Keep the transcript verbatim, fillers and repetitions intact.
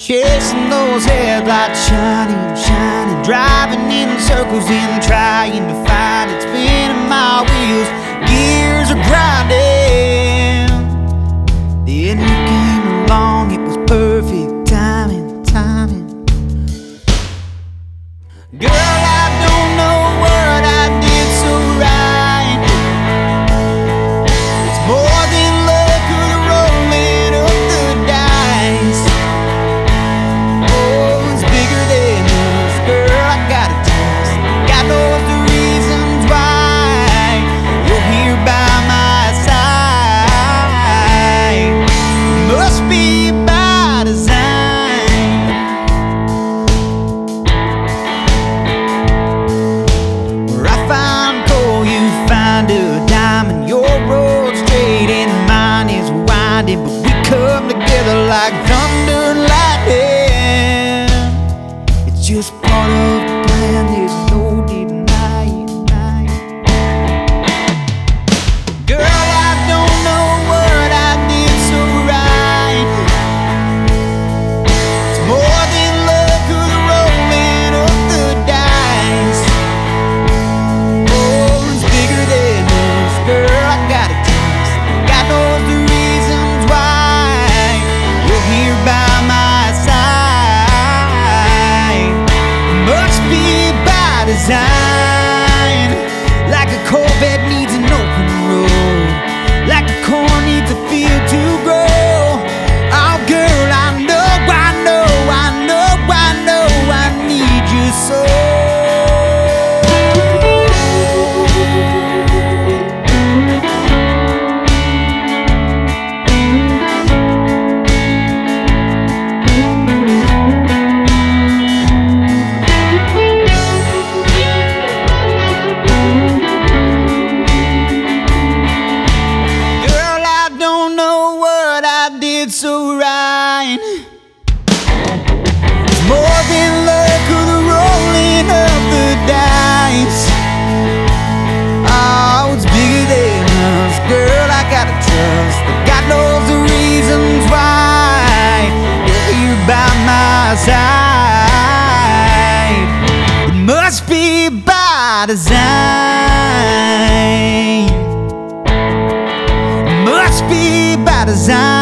chasing those headlights, shining, shining, driving in circles and trying to find it, spinning my wheels, gears are grinding. Then you came along, it was perfect timing, timing. Girl, I don't know what I did so right. It's more than luck or the rolling of the dice. Oh, it's bigger than us, girl, I got a taste. God knows the reasons why you're here by my side. Must be by design. Find a diamond, your road's straight and mine is winding, but we come together like thunder and lightning. It's just part of the plan, there's no denying. Girl, I don't know what I did so right. It's more than luck or the rolling of the dice. Girl, I got a taste. God knows the reasons why you're here by my side. Must be by design. Like a Corvette needs an open road, like a corn needs a field to grow. Oh girl, I know, I know, I know, I know I need you so. So right, it's more than luck or the rolling of the dice. Oh, it's bigger than us, girl, I gotta trust that God knows the reasons why you're here by my side. It must be by design. It must be by design.